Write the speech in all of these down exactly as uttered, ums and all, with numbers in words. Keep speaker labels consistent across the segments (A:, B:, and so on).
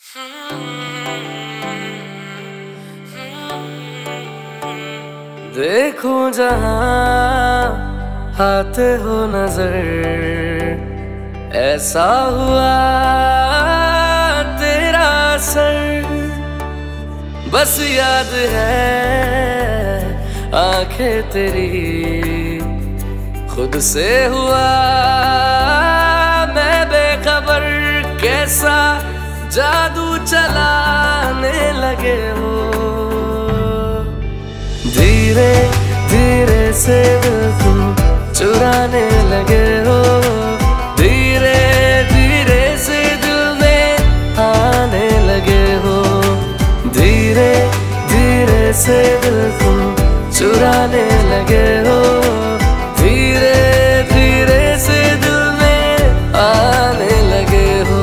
A: देखूं जहां आते हो नजर, ऐसा हुआ तेरा असर। बस याद है आंखें तेरी, खुद से हुआ मैं बेखबर। कैसा जादू चलाने लगे हो, धीरे धीरे से दिल तुम चुराने लगे हो। धीरे धीरे से दिल में आने लगे हो, धीरे धीरे से दिल तुम चुराने लगे हो। धीरे धीरे से दिल में आने लगे हो।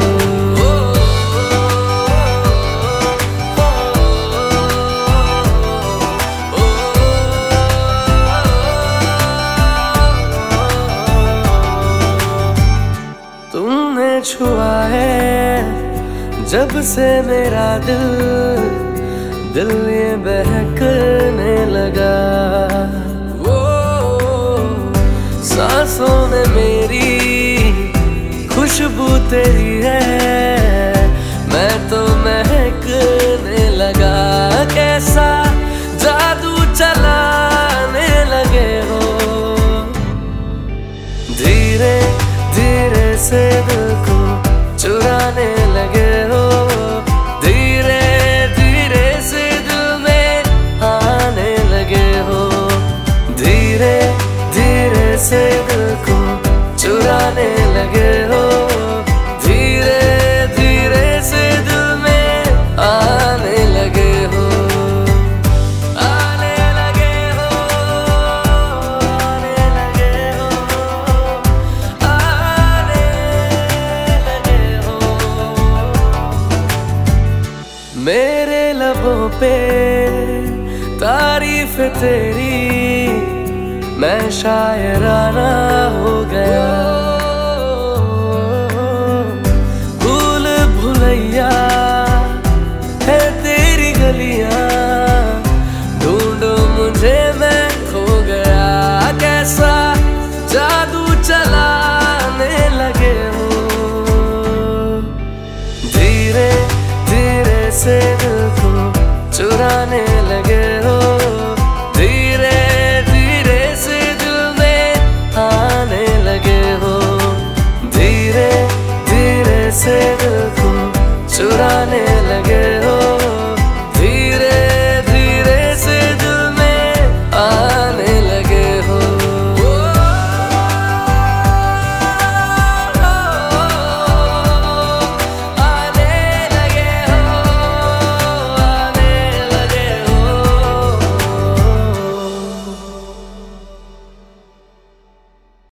A: तुमने छुआ है जब से मेरा दिल, दिल ये बहकने लगा। वो सांसों में मेरी खुशबू तेरी है, मैं तो महकने लगा। कैसा जादू चलाने लगे हो, धीरे धीरे से दिल को चुराने लगे हो। धीरे धीरे से दिल में आने लगे हो, धीरे धीरे से दिल को चुराने लगे हो। धीरे धीरे से दिल में आने लगे हो, आने लगे हो, आने लगे हो, आने लगे हो। मेरे लबों पे तारीफ तेरी, मैं शायराना हो गया। भूल भुलैया है तेरी गलियां, ढूंढो मुझे मैं खो गया। कैसा जादू चलाने लगे हो, धीरे धीरे से दिल को चुराने लगे।